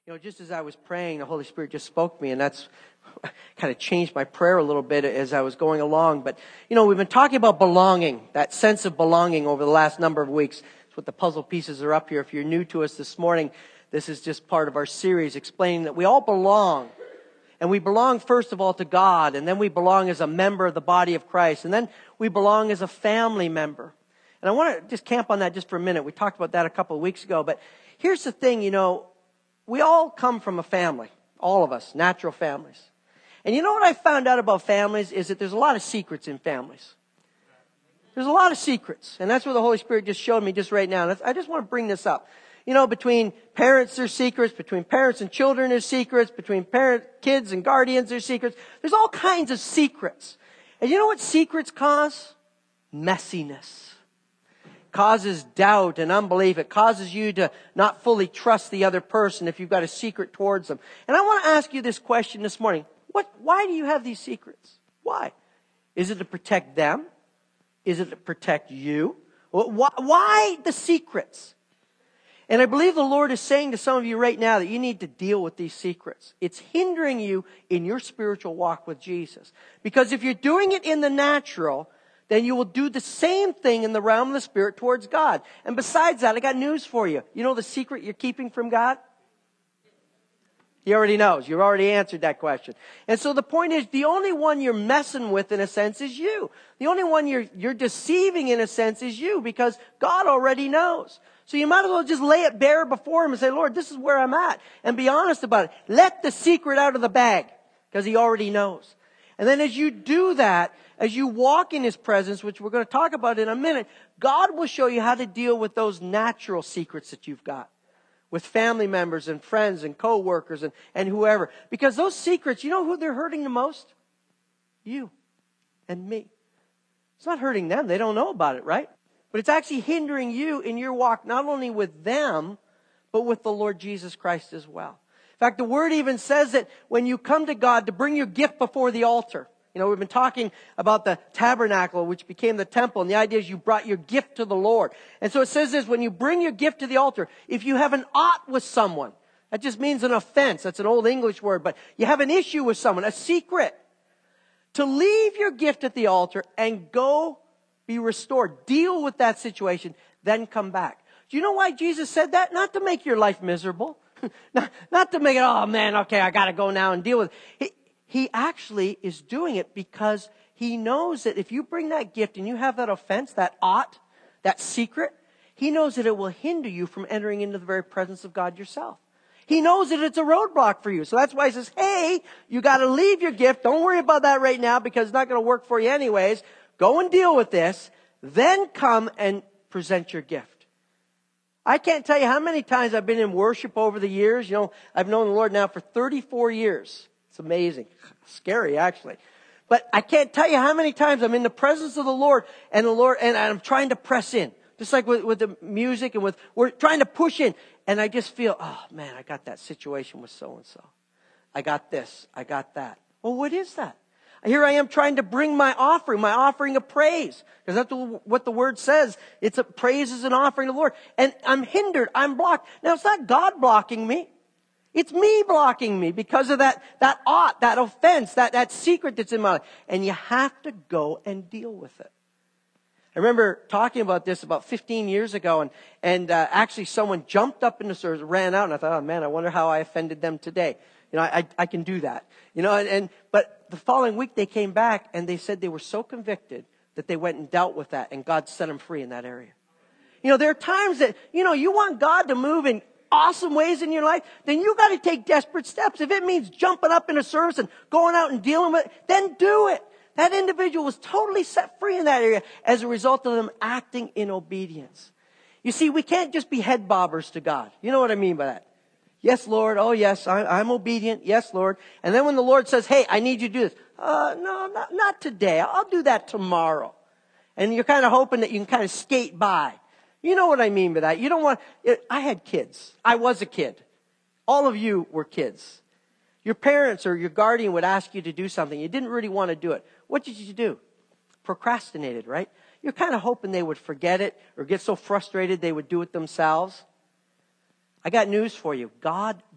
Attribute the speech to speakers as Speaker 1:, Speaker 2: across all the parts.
Speaker 1: Just as I was praying, the Holy Spirit just spoke to me, and that's kind of changed my prayer a little bit as I was going along. But, we've been talking about belonging, that sense of belonging over the last number of weeks. That's what the puzzle pieces are up here. If you're new to us this morning, this is just part of our series explaining that we all belong. And we belong, first of all, to God, and then we belong as a member of the body of Christ, and then we belong as a family member. And I want to just camp on that just for a minute. We talked about that a couple of weeks ago, but here's the thing, we all come from a family, all of us, natural families. And you know what I found out about families is that there's a lot of secrets in families. There's a lot of secrets. And that's what the Holy Spirit just showed me just right now. I just want to bring this up. Between parents there's secrets, between parents and children there's secrets, between kids and guardians there's secrets. There's all kinds of secrets. And you know what secrets cause? Messiness. Causes doubt and unbelief. It causes you to not fully trust the other person if you've got a secret towards them. And I want to ask you this question this morning. Why do you have these secrets? Why? Is it to protect them? Is it to protect you? Why the secrets? And I believe the Lord is saying to some of you right now that you need to deal with these secrets. It's hindering you in your spiritual walk with Jesus. Because if you're doing it in the natural, then you will do the same thing in the realm of the Spirit towards God. And besides that, I got news for you. You know the secret you're keeping from God? He already knows. You've already answered that question. And so the point is, the only one you're messing with, in a sense, is you. The only one you're deceiving, in a sense, is you, because God already knows. So you might as well just lay it bare before Him and say, Lord, this is where I'm at. And be honest about it. Let the secret out of the bag, because He already knows. And then as you do that, as you walk in His presence, which we're going to talk about in a minute, God will show you how to deal with those natural secrets that you've got. With family members and friends and co-workers and whoever. Because those secrets, you know who they're hurting the most? You and me. It's not hurting them. They don't know about it, right? But it's actually hindering you in your walk, not only with them, but with the Lord Jesus Christ as well. In fact, the Word even says that when you come to God, to bring your gift before the altar. We've been talking about the tabernacle, which became the temple, and the idea is you brought your gift to the Lord. And so it says this, when you bring your gift to the altar, if you have an ought with someone, that just means an offense. That's an old English word, but you have an issue with someone, a secret, to leave your gift at the altar and go be restored. Deal with that situation, then come back. Do you know why Jesus said that? Not to make your life miserable. not to make it, oh man, okay, I got to go now and deal with it. He actually is doing it because He knows that if you bring that gift and you have that offense, that ought, that secret, He knows that it will hinder you from entering into the very presence of God yourself. He knows that it's a roadblock for you. So that's why He says, hey, you got to leave your gift. Don't worry about that right now because it's not going to work for you anyways. Go and deal with this. Then come and present your gift. I can't tell you how many times I've been in worship over the years. I've known the Lord now for 34 years. It's amazing. Scary, actually. But I can't tell you how many times I'm in the presence of the Lord and I'm trying to press in. Just like with the music and we're trying to push in. And I just feel, oh man, I got that situation with so-and-so. I got this. I got that. Well, what is that? Here I am trying to bring my offering of praise. Because that's what the Word says. Praise is an offering to the Lord. And I'm hindered. I'm blocked. Now, it's not God blocking me. It's me blocking me because of that ought, that offense, that secret that's in my life. And you have to go and deal with it. I remember talking about this about 15 years ago, and actually someone jumped up in the service, ran out, and I thought, oh man, I wonder how I offended them today. I can do that. But the following week they came back and they said they were so convicted that they went and dealt with that, and God set them free in that area. There are times that, you want God to move in awesome ways in your life, then you got to take desperate steps. If it means jumping up in a service and going out and dealing with it, then do it. That individual was totally set free in that area as a result of them acting in obedience. You see, we can't just be head bobbers to God. You know what I mean by that? Yes, Lord. Oh, yes, I'm obedient. Yes, Lord. And then when the Lord says, hey, I need you to do this. No, not today. I'll do that tomorrow. And you're kind of hoping that you can kind of skate by. You know what I mean by that. You don't want, I had kids. I was a kid. All of you were kids. Your parents or your guardian would ask you to do something. You didn't really want to do it. What did you do? Procrastinated, right? You're kind of hoping they would forget it or get so frustrated they would do it themselves. I got news for you. God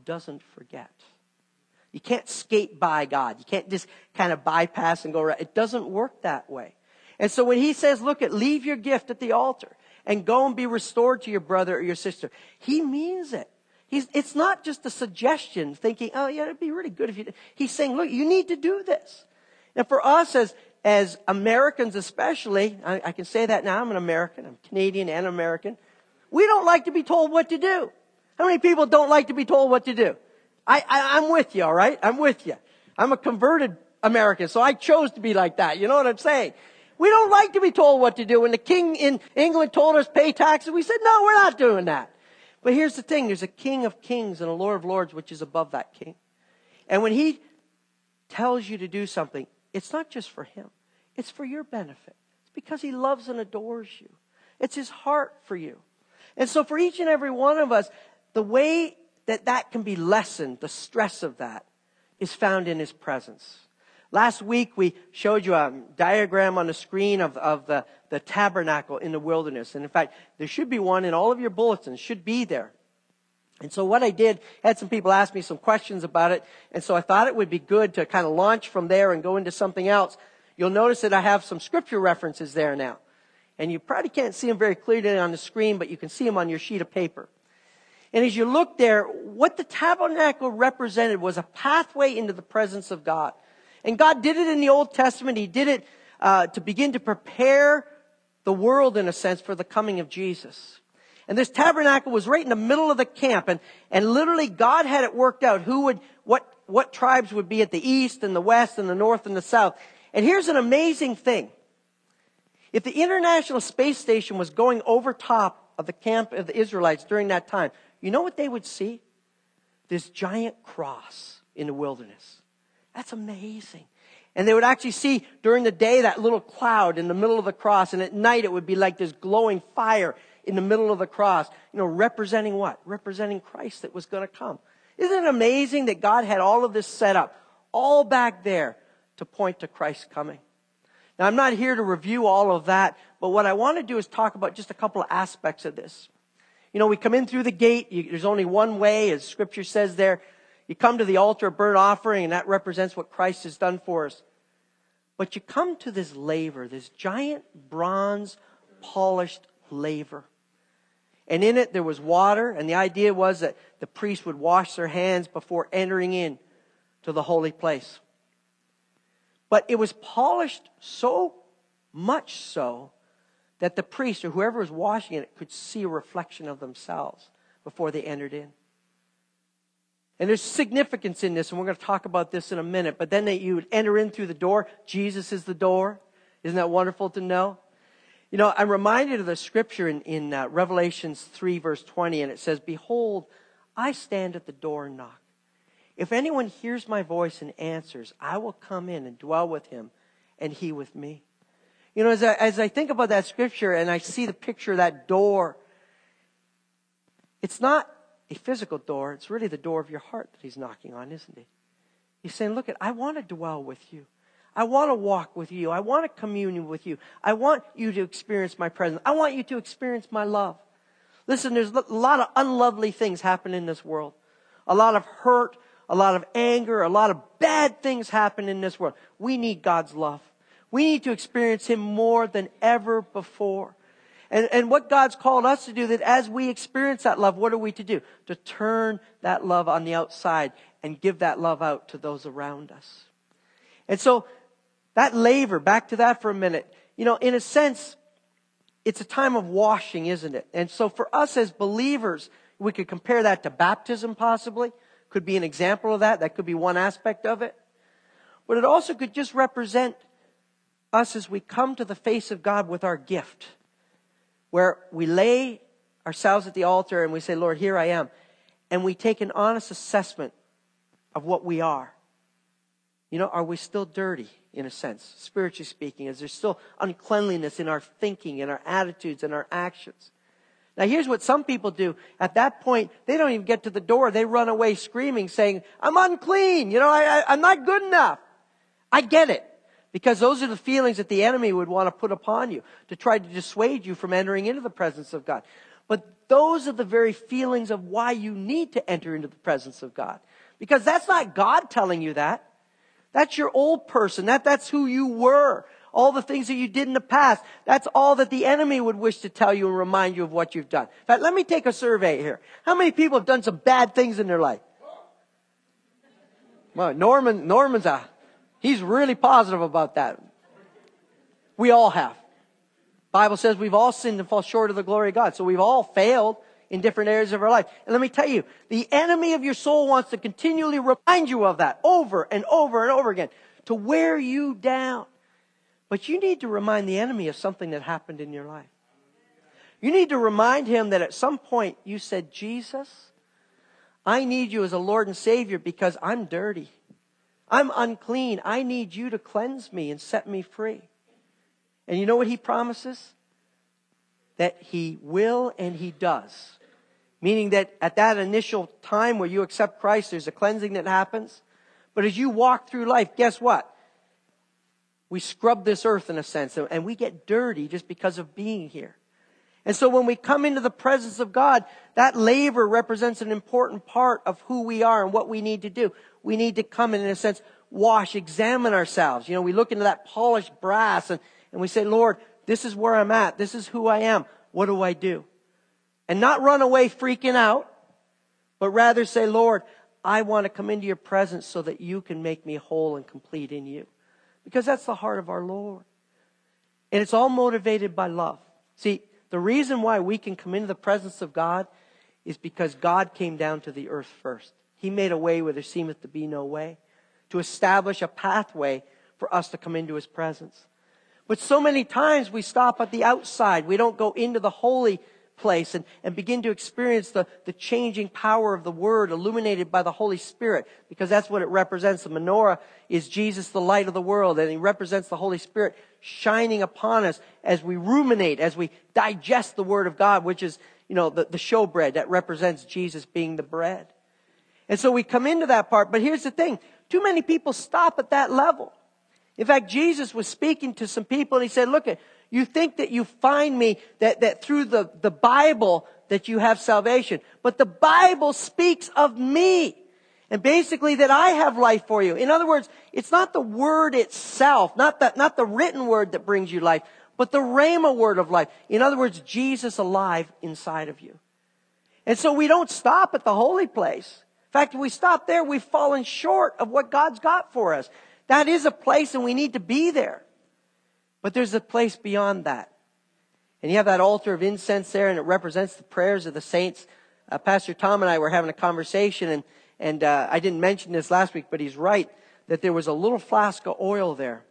Speaker 1: doesn't forget. You can't skate by God. You can't just kind of bypass and go right. It doesn't work that way. And so when he says, look, leave your gift at the altar and go and be restored to your brother or your sister, he means it. It's not just a suggestion thinking, oh yeah, it'd be really good if you did. He's saying, look, you need to do this. Now for us as Americans especially, I can say that now, I'm an American, I'm Canadian and American. We don't like to be told what to do. How many people don't like to be told what to do? I'm with you, all right? I'm with you. I'm a converted American, so I chose to be like that. You know what I'm saying? We don't like to be told what to do. When the king in England told us pay taxes, we said, no, we're not doing that. But here's the thing. There's a King of Kings and a Lord of Lords, which is above that king. And when he tells you to do something, it's not just for him. It's for your benefit. It's because he loves and adores you. It's his heart for you. And so for each and every one of us, the way that can be lessened, the stress of that, is found in his presence. Last week we showed you a diagram on the screen of the tabernacle in the wilderness. And in fact, there should be one in all of your bulletins, should be there. And so what I did, had some people ask me some questions about it. And so I thought it would be good to kind of launch from there and go into something else. You'll notice that I have some scripture references there now. And you probably can't see them very clearly on the screen, but you can see them on your sheet of paper. And as you look there, what the tabernacle represented was a pathway into the presence of God. And God did it in the Old Testament. He did it to begin to prepare the world, in a sense, for the coming of Jesus. And this tabernacle was right in the middle of the camp. And literally God had it worked out what tribes would be at the east and the west and the north and the south. And here's an amazing thing. If the International Space Station was going over top of the camp of the Israelites during that time, you know what they would see? This giant cross in the wilderness. That's amazing. And they would actually see during the day that little cloud in the middle of the cross. And at night it would be like this glowing fire in the middle of the cross. You know, representing what? Representing Christ that was going to come. Isn't it amazing that God had all of this set up, all back there to point to Christ's coming? Now I'm not here to review all of that, but what I want to do is talk about just a couple of aspects of this. You know, we come in through the gate. There's only one way, as Scripture says there. You come to the altar of burnt offering, and that represents what Christ has done for us. But you come to this laver, this giant bronze polished laver. And in it there was water, and the idea was that the priest would wash their hands before entering in to the holy place. But it was polished so much so that the priest or whoever was washing it could see a reflection of themselves before they entered in. And there's significance in this, and we're going to talk about this in a minute. But then you would enter in through the door. Jesus is the door. Isn't that wonderful to know? You know, I'm reminded of the scripture in Revelations 3, verse 20, and it says, "Behold, I stand at the door and knock. If anyone hears my voice and answers, I will come in and dwell with him, and he with me." You know, as I think about that scripture and I see the picture of that door, it's not a physical door. It's really the door of your heart that he's knocking on, isn't he? He's saying, look, I want to dwell with you. I want to walk with you. I want to commune with you. I want you to experience my presence. I want you to experience my love. Listen, there's a lot of unlovely things happen in this world. A lot of hurt, a lot of anger, a lot of bad things happen in this world. We need God's love. We need to experience him more than ever before. And what God's called us to do, that as we experience that love, what are we to do? To turn that love on the outside and give that love out to those around us. And so that laver, back to that for a minute, you know, in a sense, it's a time of washing, isn't it? And so for us as believers, we could compare that to baptism possibly. Could be an example of that. That could be one aspect of it. But it also could just represent us as we come to the face of God with our gift, where we lay ourselves at the altar and we say, Lord, here I am. And we take an honest assessment of what we are. You know, are we still dirty, in a sense, spiritually speaking? Is there still uncleanliness in our thinking, in our attitudes, in our actions? Now, here's what some people do. At that point, they don't even get to the door. They run away screaming, saying, I'm unclean. You know, I'm not good enough. I get it. Because those are the feelings that the enemy would want to put upon you to try to dissuade you from entering into the presence of God. But those are the very feelings of why you need to enter into the presence of God. Because that's not God telling you that. That's your old person. That's who you were. All the things that you did in the past. That's all that the enemy would wish to tell you and remind you of what you've done. In fact, let me take a survey here. How many people have done some bad things in their life? Well, Norman's he's really positive about that. We all have. Bible says we've all sinned and fall short of the glory of God. So we've all failed in different areas of our life. And let me tell you, the enemy of your soul wants to continually remind you of that over and over and over again to wear you down. But you need to remind the enemy of something that happened in your life. You need to remind him that at some point you said, Jesus, I need you as a Lord and Savior because I'm dirty. I'm unclean. I need you to cleanse me and set me free. And you know what he promises? That he will and he does. Meaning that at that initial time where you accept Christ, there's a cleansing that happens. But as you walk through life, guess what? We scrub this earth in a sense, and we get dirty just because of being here. And so when we come into the presence of God, that laver represents an important part of who we are and what we need to do. We need to come in a sense, wash, examine ourselves. You know, we look into that polished brass and we say, Lord, this is where I'm at. This is who I am. What do I do? And not run away freaking out, but rather say, Lord, I want to come into your presence so that you can make me whole and complete in you. Because that's the heart of our Lord. And it's all motivated by love. See, the reason why we can come into the presence of God is because God came down to the earth first. He made a way where there seemeth to be no way, to establish a pathway for us to come into His presence. But so many times we stop at the outside. We don't go into the holy place and begin to experience the changing power of the Word illuminated by the Holy Spirit, because that's what it represents. The menorah is Jesus, the light of the world, and He represents the Holy Spirit shining upon us as we ruminate, as we digest the Word of God, which is, you know, the showbread that represents Jesus being the bread. And so we come into that part, but here's the thing. Too many people stop at that level. In fact, Jesus was speaking to some people and He said, look, you think that you find me, that through the Bible that you have salvation. But the Bible speaks of me. And basically that I have life for you. In other words, it's not the word itself, not the written word that brings you life, but the rhema word of life. In other words, Jesus alive inside of you. And so we don't stop at the holy place. In fact, if we stop there, we've fallen short of what God's got for us. That is a place and we need to be there. But there's a place beyond that. And you have that altar of incense there, and it represents the prayers of the saints. Pastor Tom and I were having a conversation, and I didn't mention this last week, but he's right, that there was a little flask of oil there.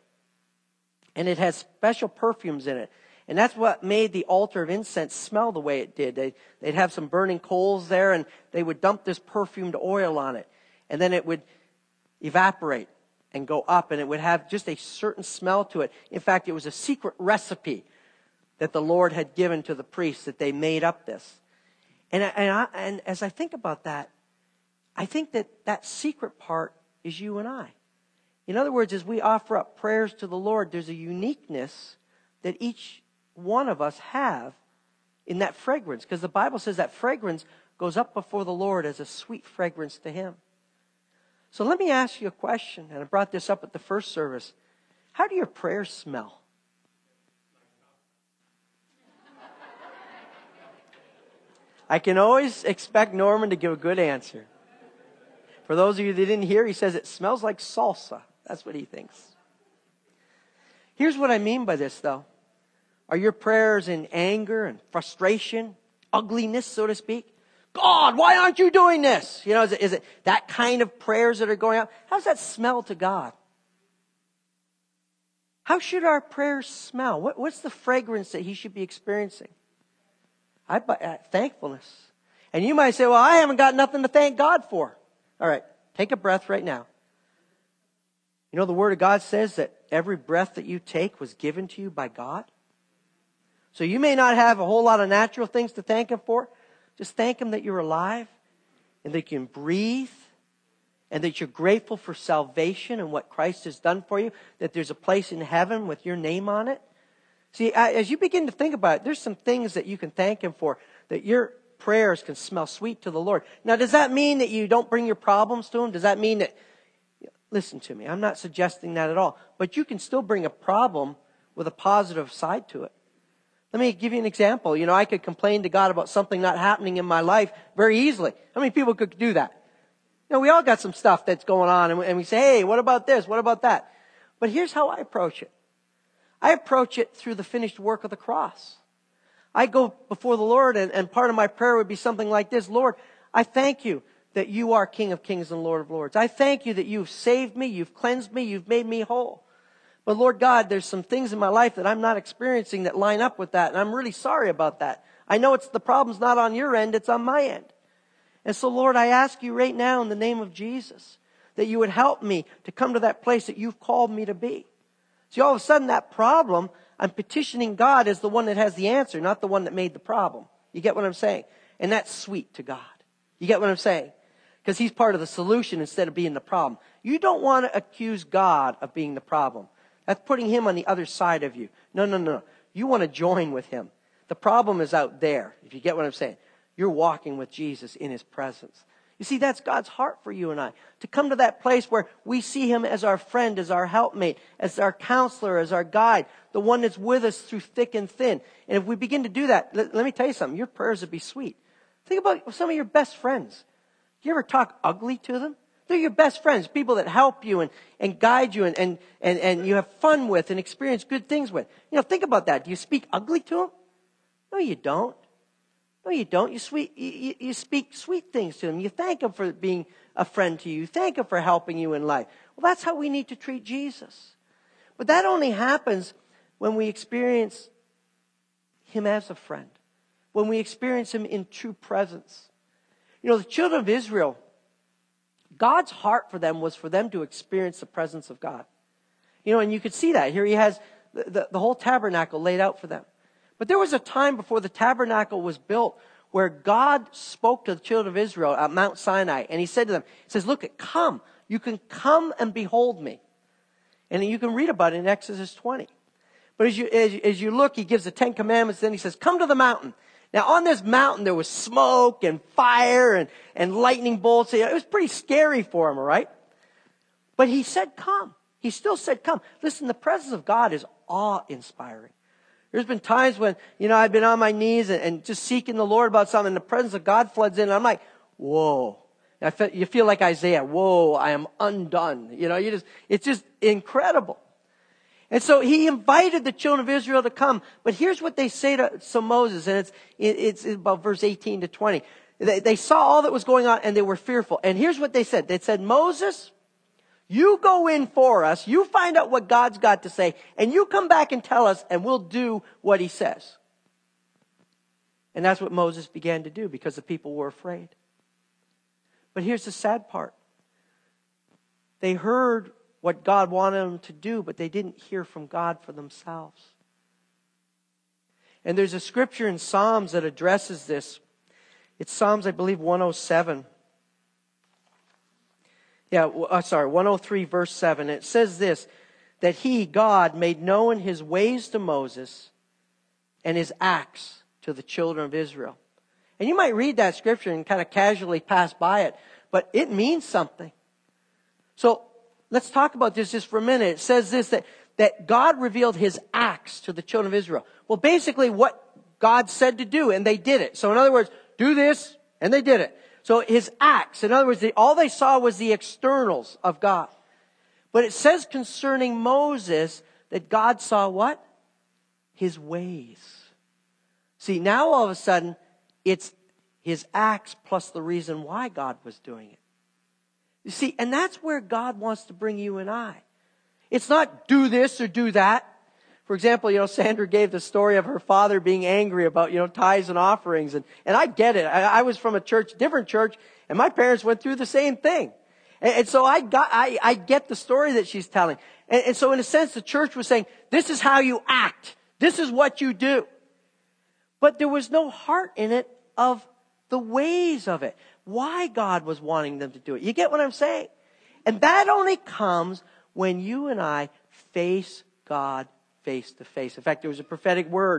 Speaker 1: And it has special perfumes in it. And that's what made the altar of incense smell the way it did. They'd have some burning coals there, and they would dump this perfumed oil on it. And then it would evaporate and go up, and it would have just a certain smell to it. In fact, it was a secret recipe that the Lord had given to the priests, that they made up this. And as I think about that, I think that secret part is you and I. In other words, as we offer up prayers to the Lord, there's a uniqueness that each one of us have in that fragrance. Because the Bible says that fragrance goes up before the Lord as a sweet fragrance to Him. So let me ask you a question, and I brought this up at the first service. How do your prayers smell? I can always expect Norman to give a good answer. For those of you that didn't hear, he says it smells like salsa. That's what he thinks. Here's what I mean by this, though. Are your prayers in anger and frustration, ugliness, so to speak? God, why aren't you doing this? You know, is it that kind of prayers that are going out? How does that smell to God? How should our prayers smell? What's the fragrance that He should be experiencing? Thankfulness. And you might say, well, I haven't got nothing to thank God for. All right, take a breath right now. You know, the Word of God says that every breath that you take was given to you by God. So you may not have a whole lot of natural things to thank Him for. Just thank Him that you're alive and that you can breathe and that you're grateful for salvation and what Christ has done for you, that there's a place in heaven with your name on it. See, as you begin to think about it, there's some things that you can thank Him for. that your prayers can smell sweet to the Lord. Now, does that mean that you don't bring your problems to Him? Does that mean that, listen to me, I'm not suggesting that at all, but you can still bring a problem with a positive side to it. Let me give you an example. I could complain to God about something not happening in my life very easily. How many people could do that? We all got some stuff that's going on, and we say, hey, what about this? What about that? But here's how I approach it. I approach it through the finished work of the cross. I go before the Lord, and part of my prayer would be something like this. Lord, I thank you that you are King of Kings and Lord of Lords. I thank you that you've saved me, you've cleansed me, you've made me whole. But Lord God, there's some things in my life that I'm not experiencing that line up with that, and I'm really sorry about that. I know the problem's not on your end, it's on my end. And so, Lord, I ask you right now in the name of Jesus that you would help me to come to that place that you've called me to be. See, all of a sudden that problem, I'm petitioning God as the one that has the answer, not the one that made the problem. You get what I'm saying? And that's sweet to God. You get what I'm saying? Because He's part of the solution instead of being the problem. You don't want to accuse God of being the problem. That's putting Him on the other side of you. No. You want to join with Him. The problem is out there, if you get what I'm saying. You're walking with Jesus in His presence. You see, that's God's heart for you and I. To come to that place where we see Him as our friend, as our helpmate, as our counselor, as our guide, the one that's with us through thick and thin. And if we begin to do that, let me tell you something, your prayers would be sweet. Think about some of your best friends. Do you ever talk ugly to them? They're your best friends, people that help you and guide you and you have fun with and experience good things with. Think about that. Do you speak ugly to them? No, you don't. No, you don't. You speak sweet things to them. You thank Him for being a friend to you. You thank Him for helping you in life. Well, that's how we need to treat Jesus. But that only happens when we experience Him as a friend. When we experience Him in true presence. The children of Israel, God's heart for them was for them to experience the presence of God. And you could see that. Here He has the whole tabernacle laid out for them. But there was a time before the tabernacle was built where God spoke to the children of Israel at Mount Sinai. And He said to them, He says, look, come. You can come and behold me. And you can read about it in Exodus 20. But as you look, He gives the 10 Commandments. Then He says, come to the mountain. Now on this mountain there was smoke and fire and lightning bolts. It was pretty scary for them, all right? But He said, come. He still said, come. Listen, the presence of God is awe-inspiring. There's been times when, I've been on my knees and just seeking the Lord about something, and the presence of God floods in, and I'm like, whoa. You feel like Isaiah, whoa, I am undone. It's just incredible. And so He invited the children of Israel to come. But here's what they say to Moses, and it's about verse 18 to 20. They saw all that was going on, and they were fearful. And here's what they said. They said, Moses, you go in for us, you find out what God's got to say, and you come back and tell us, and we'll do what He says. And that's what Moses began to do because the people were afraid. But here's the sad part. They heard what God wanted them to do, but they didn't hear from God for themselves. And there's a scripture in Psalms that addresses this. It's Psalms, I believe, 107. 103 verse 7. It says this, that He, God, made known His ways to Moses and His acts to the children of Israel. And you might read that scripture and kind of casually pass by it, but it means something. So let's talk about this just for a minute. It says this, that God revealed His acts to the children of Israel. Well, basically what God said to do, and they did it. So in other words, do this, and they did it. So His acts, in other words, all they saw was the externals of God. But it says concerning Moses that God saw what? His ways. See, now all of a sudden, it's His acts plus the reason why God was doing it. You see, and that's where God wants to bring you and I. It's not do this or do that. For example, Sandra gave the story of her father being angry about, tithes and offerings. And I get it. I was from a different church, and my parents went through the same thing. And so I get the story that she's telling. And so in a sense, the church was saying, this is how you act. This is what you do. But there was no heart in it of the ways of it. Why God was wanting them to do it. You get what I'm saying? And that only comes when you and I face God face to face. In fact, there was a prophetic word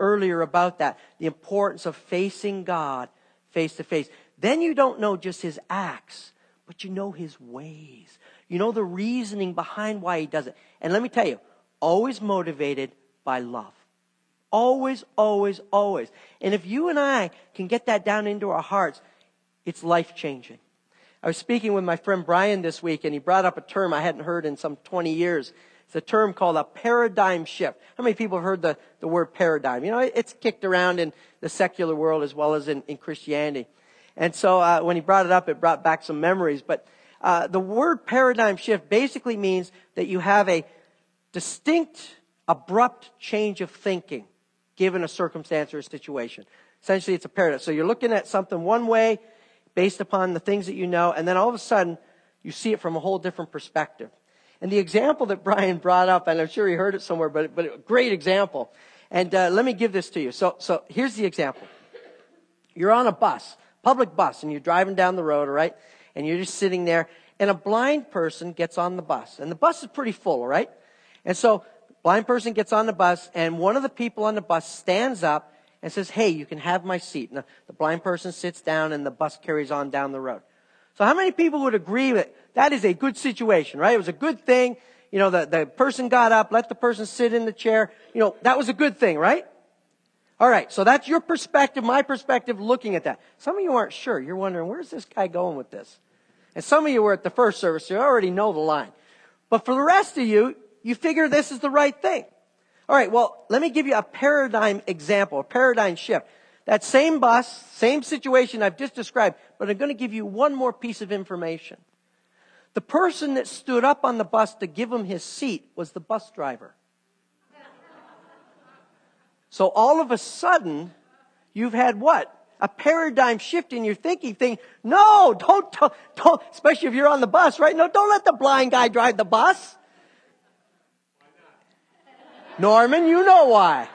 Speaker 1: earlier about that. The importance of facing God face to face. Then you don't know just his acts, but you know his ways. You know the reasoning behind why he does it. And let me tell you, always motivated by love. Always, always, always. And if you and I can get that down into our hearts, it's life-changing. I was speaking with my friend Brian this week, and he brought up a term I hadn't heard in some 20 years. It's a term called a paradigm shift. How many people have heard the word paradigm? You know, it's kicked around in the secular world as well as in Christianity. And so when he brought it up, it brought back some memories. But the word paradigm shift basically means that you have a distinct, abrupt change of thinking given a circumstance or a situation. Essentially, it's a paradigm. So you're looking at something one way based upon the things that you know, and then all of a sudden, you see it from a whole different perspective. And the example that Brian brought up, and I'm sure he heard it somewhere, but a great example. And let me give this to you. So here's the example. You're on a bus, public bus, and you're driving down the road, all right? And you're just sitting there, and a blind person gets on the bus. And the bus is pretty full, all right? And so, blind person gets on the bus, and one of the people on the bus stands up and says, hey, you can have my seat. And the blind person sits down, and the bus carries on down the road. So how many people would agree that is a good situation, right? It was a good thing. You know, the person got up, let the person sit in the chair. You know, that was a good thing, right? All right, so that's your perspective, my perspective, looking at that. Some of you aren't sure. You're wondering, where's this guy going with this? And some of you were at the first service, so you already know the line. But for the rest of you, you figure this is the right thing. All right, well, let me give you a paradigm example, a paradigm shift. That same bus, same situation I've just described, but I'm going to give you one more piece of information. The person that stood up on the bus to give him his seat was the bus driver. So all of a sudden, you've had what? A paradigm shift in your thinking. No, don't, especially if you're on the bus, right? No, don't let the blind guy drive the bus. Norman, you know why.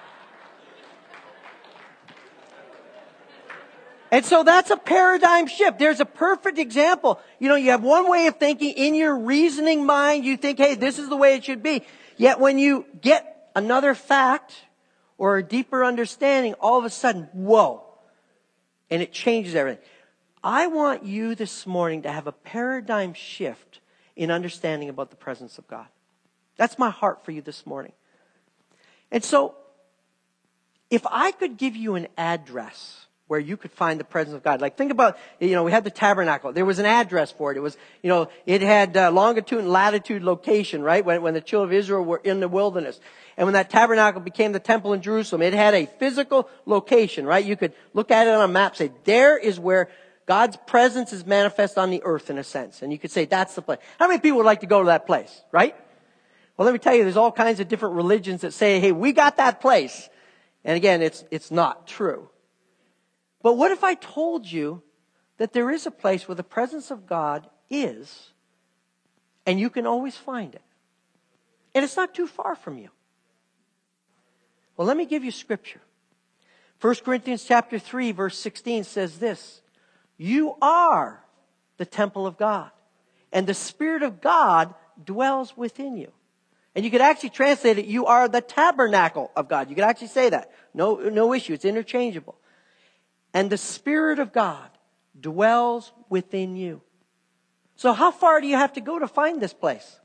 Speaker 1: And so that's a paradigm shift. There's a perfect example. You know, you have one way of thinking in your reasoning mind. You think, hey, this is the way it should be. Yet when you get another fact or a deeper understanding, all of a sudden, whoa. And it changes everything. I want you this morning to have a paradigm shift in understanding about the presence of God. That's my heart for you this morning. And so, if I could give you an address where you could find the presence of God, like think about, you know, we had the tabernacle. There was an address for it. It was, you know, it had longitude and latitude location, right? When the children of Israel were in the wilderness. And when that tabernacle became the temple in Jerusalem, it had a physical location, right? You could look at it on a map, say, there is where God's presence is manifest on the earth in a sense. And you could say, that's the place. How many people would like to go to that place, right? Well, let me tell you, there's all kinds of different religions that say, hey, we got that place. And again, it's not true. But what if I told you that there is a place where the presence of God is, and you can always find it? And it's not too far from you. Well, let me give you scripture. 1 Corinthians chapter 3, verse 16 says this, you are the temple of God, and the Spirit of God dwells within you. And you could actually translate it, you are the tabernacle of God. You could actually say that. No issue. It's interchangeable. And the Spirit of God dwells within you. So how far do you have to go to find this place?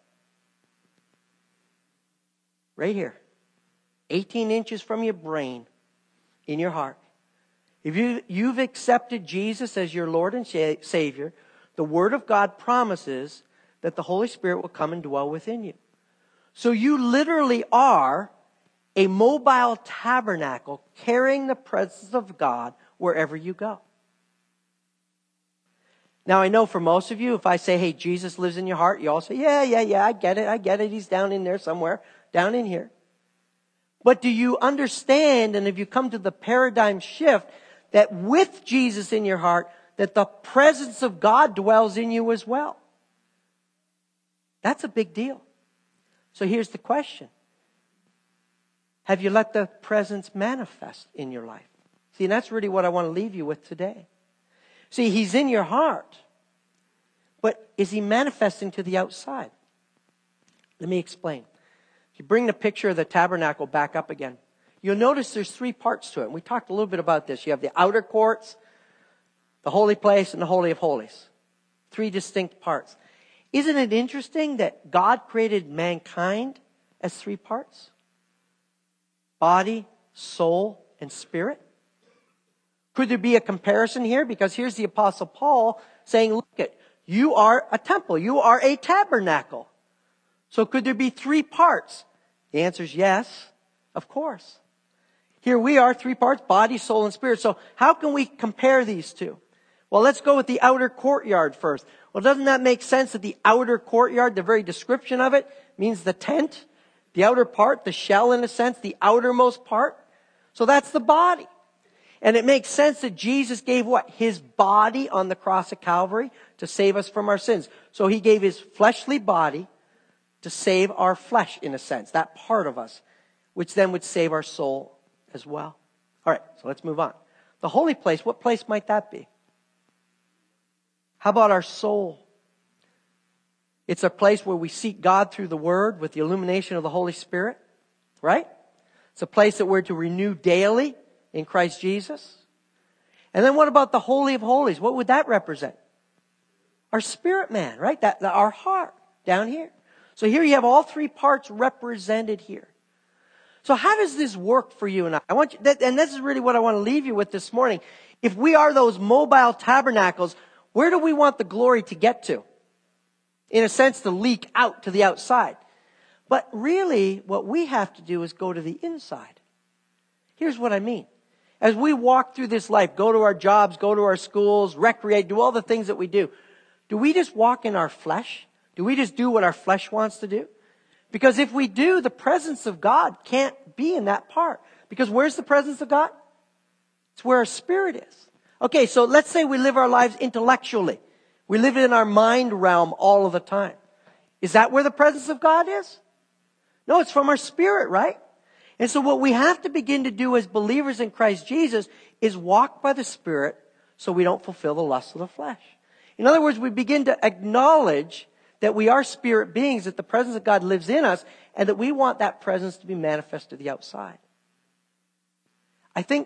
Speaker 1: Right here. 18 inches from your brain, in your heart. If you've accepted Jesus as your Lord and Savior, the Word of God promises that the Holy Spirit will come and dwell within you. So you literally are a mobile tabernacle carrying the presence of God wherever you go. Now I know for most of you, if I say, hey, Jesus lives in your heart, you all say, yeah, I get it. He's down in there somewhere, down in here. But do you understand, and have you come to the paradigm shift, that with Jesus in your heart, that the presence of God dwells in you as well? That's a big deal. So here's the question. Have you let the presence manifest in your life? See, and that's really what I want to leave you with today. See, He's in your heart. But is He manifesting to the outside? Let me explain. If you bring the picture of the tabernacle back up again, you'll notice there's 3 parts to it. And we talked a little bit about this. You have the outer courts, the holy place, and the Holy of Holies. 3 distinct parts. Isn't it interesting that God created mankind as 3 parts? Body, soul, and spirit. Could there be a comparison here? Because here's the Apostle Paul saying, look at, you are a temple. You are a tabernacle. So could there be 3 parts? The answer is yes, of course. Here we are, 3 parts, body, soul, and spirit. So how can we compare these 2? Well, let's go with the outer courtyard first. Well, doesn't that make sense that the outer courtyard, the very description of it, means the tent? The outer part, the shell in a sense, the outermost part. So that's the body. And it makes sense that Jesus gave what? His body on the cross of Calvary to save us from our sins. So he gave his fleshly body to save our flesh in a sense, that part of us, which then would save our soul as well. All right, so let's move on. The holy place, what place might that be? How about our soul? It's a place where we seek God through the Word with the illumination of the Holy Spirit, right? It's a place that we're to renew daily in Christ Jesus. And then what about the Holy of Holies? What would that represent? Our spirit man, right? Our heart down here. So here you have all 3 parts represented here. So how does this work for you and I? And this is really what I want to leave you with this morning. If we are those mobile tabernacles, where do we want the glory to get to? In a sense, to leak out to the outside. But really, what we have to do is go to the inside. Here's what I mean. As we walk through this life, go to our jobs, go to our schools, recreate, do all the things that we do we just walk in our flesh? Do we just do what our flesh wants to do? Because if we do, the presence of God can't be in that part. Because where's the presence of God? It's where our spirit is. Okay, so let's say we live our lives intellectually. We live in our mind realm all of the time. Is that where the presence of God is? No, it's from our spirit, right? And so what we have to begin to do as believers in Christ Jesus is walk by the Spirit so we don't fulfill the lusts of the flesh. In other words, we begin to acknowledge that we are spirit beings, that the presence of God lives in us, and that we want that presence to be manifest to the outside. I think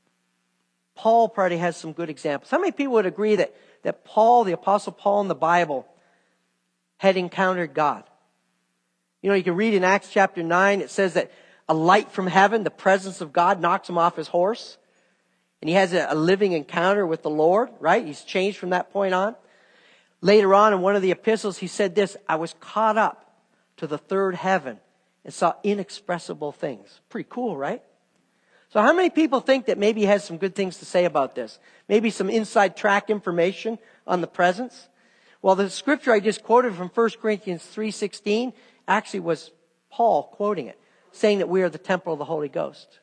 Speaker 1: Paul probably has some good examples. How many people would agree that Paul, the Apostle Paul in the Bible, had encountered God? You know, you can read in Acts chapter 9, it says that a light from heaven, the presence of God, knocks him off his horse. And he has a living encounter with the Lord, right? He's changed from that point on. Later on in one of the epistles, he said this, I was caught up to the 3rd heaven and saw inexpressible things. Pretty cool, right? So how many people think that maybe he has some good things to say about this? Maybe some inside track information on the presence? Well, the scripture I just quoted from 1 Corinthians 3:16 actually was Paul quoting it, saying that we are the temple of the Holy Ghost.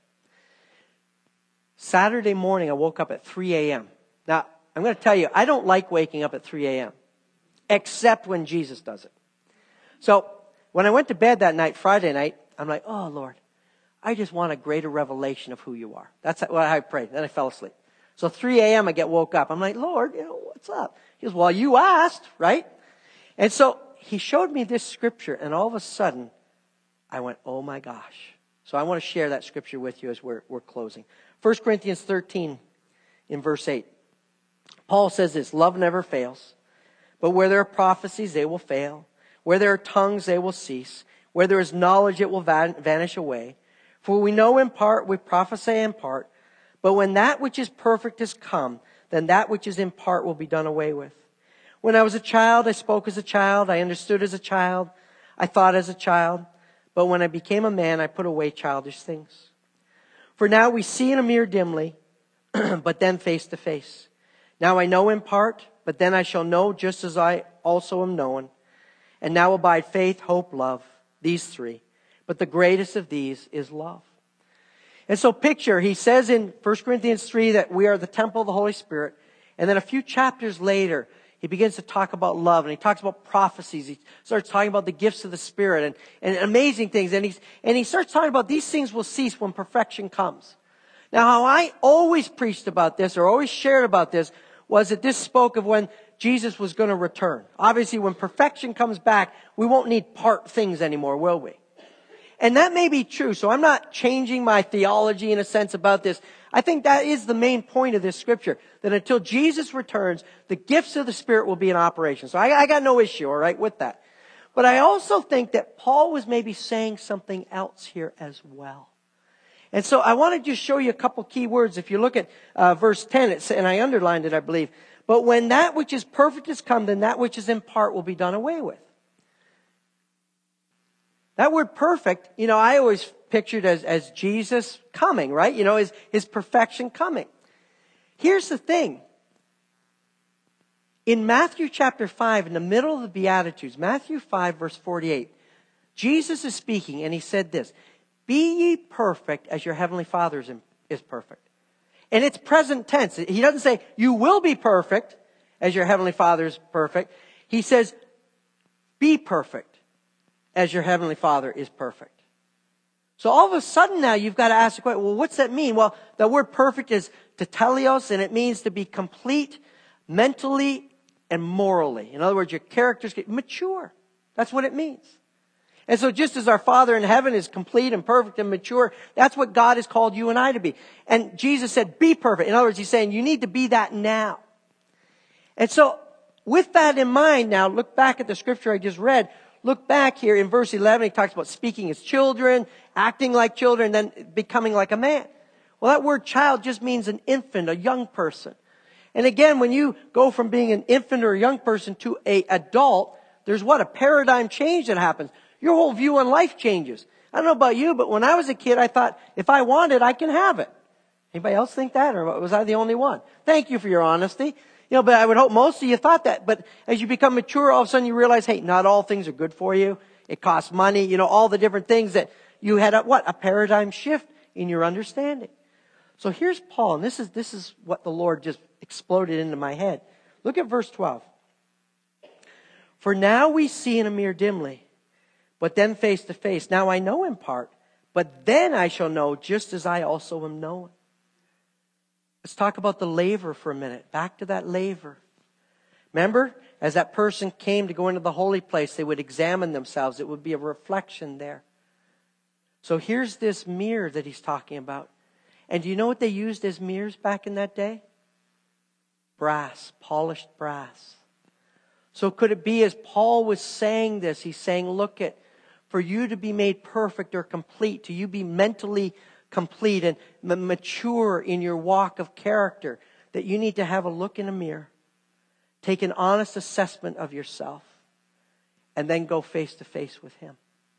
Speaker 1: Saturday morning, I woke up at 3 a.m. Now, I'm going to tell you, I don't like waking up at 3 a.m., except when Jesus does it. So, when I went to bed that night, Friday night, I'm like, oh, Lord, I just want a greater revelation of who you are. That's what I prayed. Then I fell asleep. So 3 a.m. I get woke up. I'm like, Lord, what's up? He goes, well, you asked, right? And so he showed me this scripture, and all of a sudden, I went, oh my gosh. So I want to share that scripture with you as we're closing. 1 Corinthians 13 in verse 8. Paul says this, love never fails, but where there are prophecies, they will fail. Where there are tongues, they will cease. Where there is knowledge, it will vanish away. For we know in part, we prophesy in part, but when that which is perfect has come, then that which is in part will be done away with. When I was a child, I spoke as a child, I understood as a child, I thought as a child, but when I became a man, I put away childish things. For now we see in a mirror dimly, but then face to face. Now I know in part, but then I shall know just as I also am known. And now abide faith, hope, love, these 3. But the greatest of these is love. And so picture, he says in 1 Corinthians 3 that we are the temple of the Holy Spirit. And then a few chapters later, he begins to talk about love, and he talks about prophecies. He starts talking about the gifts of the Spirit and amazing things. And he starts talking about these things will cease when perfection comes. Now, how I always preached about this, or always shared about this, was that this spoke of when Jesus was going to return. Obviously, when perfection comes back, we won't need part things anymore, will we? And that may be true. So I'm not changing my theology in a sense about this. I think that is the main point of this scripture. That until Jesus returns, the gifts of the Spirit will be in operation. So I got no issue, all right, with that. But I also think that Paul was maybe saying something else here as well. And so I want to just show you a couple key words. If you look at verse 10, and I underlined it, I believe. But when that which is perfect is come, then that which is in part will be done away with. That word perfect, I always pictured as Jesus coming, right? His perfection coming. Here's the thing. In Matthew chapter 5, in the middle of the Beatitudes, Matthew 5 verse 48, Jesus is speaking and he said this, "Be ye perfect as your heavenly Father is perfect." And it's present tense. He doesn't say, "You will be perfect as your heavenly Father is perfect." He says, "Be perfect as your heavenly Father is perfect." So all of a sudden now you've got to ask the question, well, what's that mean? Well, the word perfect is teleios, and it means to be complete mentally and morally. In other words, your characters get mature. That's what it means. And so just as our Father in heaven is complete and perfect and mature, that's what God has called you and I to be. And Jesus said, be perfect. In other words, he's saying you need to be that now. And so with that in mind now, look back at the scripture I just read. Look back here in verse 11, he talks about speaking as children, acting like children, and then becoming like a man. Well, that word child just means an infant, a young person. And again, when you go from being an infant or a young person to an adult, there's a paradigm change that happens. Your whole view on life changes. I don't know about you, but when I was a kid, I thought, if I want it, I can have it. Anybody else think that? Or was I the only one? Thank you for your honesty. But I would hope most of you thought that. But as you become mature, all of a sudden you realize, hey, not all things are good for you. It costs money. All the different things that you had a paradigm shift in your understanding. So here's Paul, and this is what the Lord just exploded into my head. Look at verse 12. "For now we see in a mirror dimly, but then face to face. Now I know in part, but then I shall know just as I also am known." Let's talk about the laver for a minute. Back to that laver. Remember, as that person came to go into the holy place, they would examine themselves. It would be a reflection there. So here's this mirror that he's talking about. And do you know what they used as mirrors back in that day? Brass, polished brass. So could it be as Paul was saying this, he's saying, look at, for you to be made perfect or complete, to you be mentally complete and mature in your walk of character, that you need to have a look in a mirror, take an honest assessment of yourself, and then go face to face with him.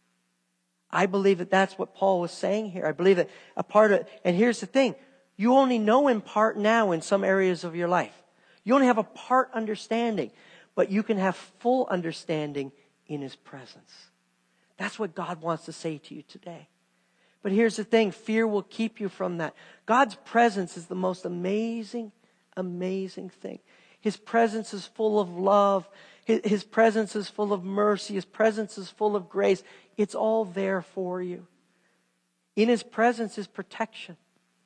Speaker 1: I believe that that's what Paul was saying here. I believe that a part of, and here's the thing, you only know in part now in some areas of your life. You only have a part understanding, but you can have full understanding in his presence. That's what God wants to say to you today. But here's the thing, fear will keep you from that. God's presence is the most amazing, amazing thing. His presence is full of love. His presence is full of mercy. His presence is full of grace. It's all there for you. In his presence is protection.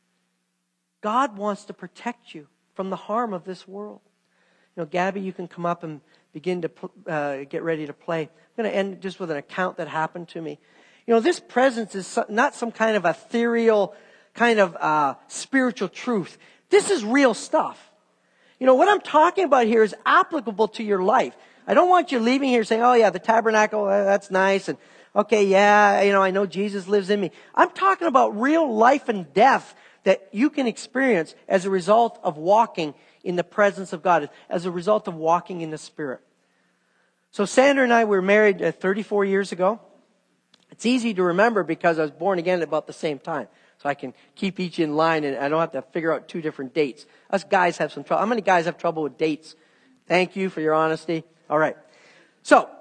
Speaker 1: God wants to protect you from the harm of this world. Gabby, you can come up and begin to get ready to play. I'm going to end just with an account that happened to me. This presence is not some kind of ethereal, kind of spiritual truth. This is real stuff. What I'm talking about here is applicable to your life. I don't want you leaving here saying, oh yeah, the tabernacle, that's nice. And okay, yeah, I know Jesus lives in me. I'm talking about real life and death that you can experience as a result of walking in the presence of God, as a result of walking in the Spirit. So Sandra and I were married 34 years ago. It's easy to remember because I was born again at about the same time. So I can keep each in line and I don't have to figure out two different dates. Us guys have some trouble. How many guys have trouble with dates? Thank you for your honesty. All right. So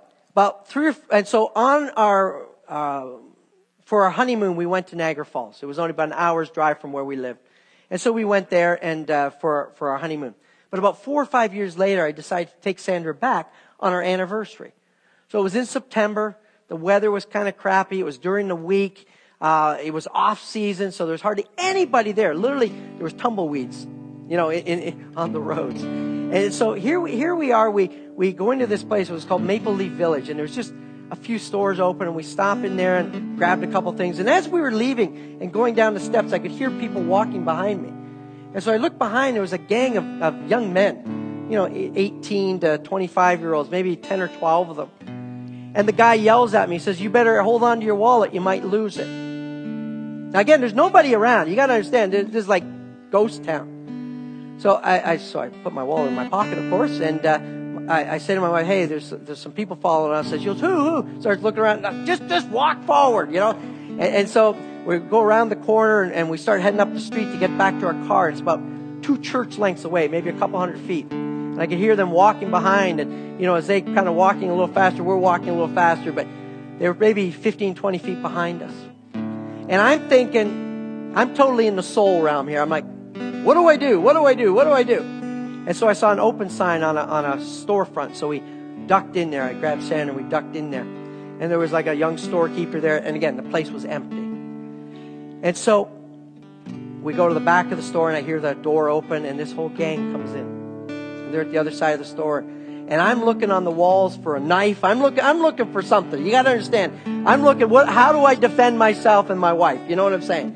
Speaker 1: on our, for our honeymoon, we went to Niagara Falls. It was only about an hour's drive from where we lived. And so we went there and for our honeymoon. But about 4 or 5 years later, I decided to take Sandra back on our anniversary. So it was in September. The weather was kind of crappy. It was during the week. It was off season, so there was hardly anybody there. Literally, there was tumbleweeds, on the roads. And so here we are. We go into this place. It was called Maple Leaf Village, and there was just a few stores open, and we stopped in there and grabbed a couple things. And as we were leaving and going down the steps, I could hear people walking behind me. And so I looked behind, there was a gang of young men, 18 to 25-year-olds, maybe 10 or 12 of them. And the guy yells at me, he says, "You better hold on to your wallet, you might lose it." Now again, there's nobody around. You got to understand, this is like ghost town. So I put my wallet in my pocket, of course, and I say to my wife, "Hey, there's some people following us." She goes, "Who?" Starts looking around. Just walk forward, And so we go around the corner and we start heading up the street to get back to our car. It's about 2 church lengths away, maybe a couple hundred feet. And I could hear them walking behind, and as they kind of walking a little faster, we're walking a little faster, but they were maybe 15, 20 feet behind us. And I'm thinking, I'm totally in the soul realm here. I'm like, what do I do? What do I do? What do I do? And so I saw an open sign on a storefront. So we ducked in there. I grabbed Sandra and we ducked in there. And there was like a young storekeeper there. And again, the place was empty. And so we go to the back of the store and I hear the door open and this whole gang comes in. And they're at the other side of the store. And I'm looking on the walls for a knife. I'm looking for something. You got to understand. I'm looking, how do I defend myself and my wife? You know what I'm saying?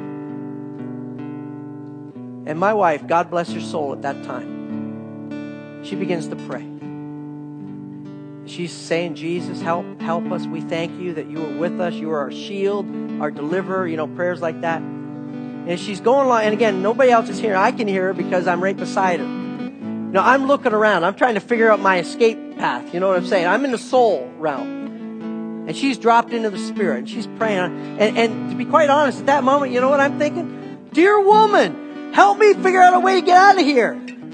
Speaker 1: And my wife, God bless her soul at that time, she begins to pray. She's saying, "Jesus, help us. We thank you that you are with us. You are our shield, our deliverer," prayers like that. And she's going along, and again, nobody else is hearing. I can hear her because I'm right beside her. I'm looking around. I'm trying to figure out my escape path. You know what I'm saying? I'm in the soul realm. And she's dropped into the spirit. And she's praying. And to be quite honest, at that moment, you know what I'm thinking? Dear woman, help me figure out a way to get out of here.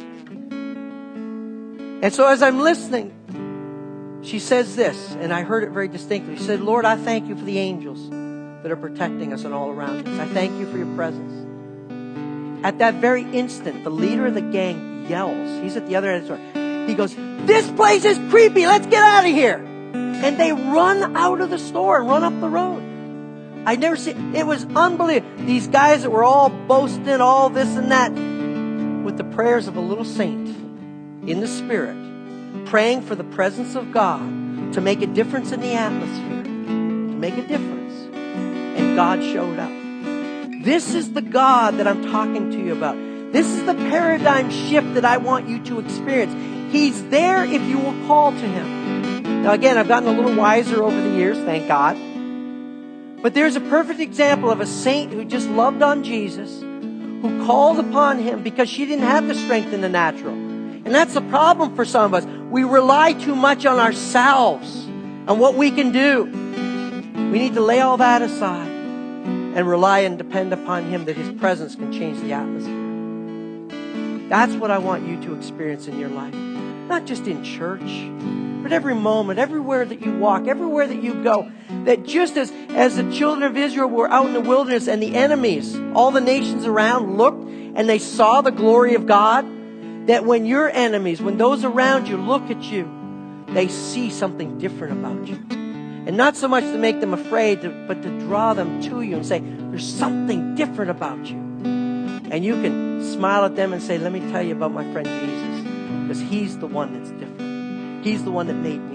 Speaker 1: And so as I'm listening, she says this, and I heard it very distinctly. She said, "Lord, I thank you for the angels that are protecting us and all around us. I thank you for your presence." At that very instant, the leader of the gang yells. He's at the other end of the store. He goes, "This place is creepy. Let's get out of here." And they run out of the store and run up the road. I'd never seen, it was unbelievable. These guys that were all boasting, all this and that, with the prayers of a little saint in the spirit, praying for the presence of God to make a difference in the atmosphere, to make a difference. And God showed up. This is the God that I'm talking to you about. This is the paradigm shift that I want you to experience. He's there if you will call to Him. Now again, I've gotten a little wiser over the years, thank God. But there's a perfect example of a saint who just loved on Jesus, who called upon Him because she didn't have the strength in the natural. And that's the problem for some of us. We rely too much on ourselves, on what we can do. We need to lay all that aside and rely and depend upon Him, that His presence can change the atmosphere. That's what I want you to experience in your life. Not just in church, but every moment, everywhere that you walk, everywhere that you go. That just as the children of Israel were out in the wilderness and the enemies, all the nations around looked and they saw the glory of God, that when your enemies, when those around you look at you, they see something different about you. And not so much to make them afraid, but to draw them to you and say, there's something different about you. And you can smile at them and say, let me tell you about my friend Jesus. Because He's the one that's different. He's the one that made me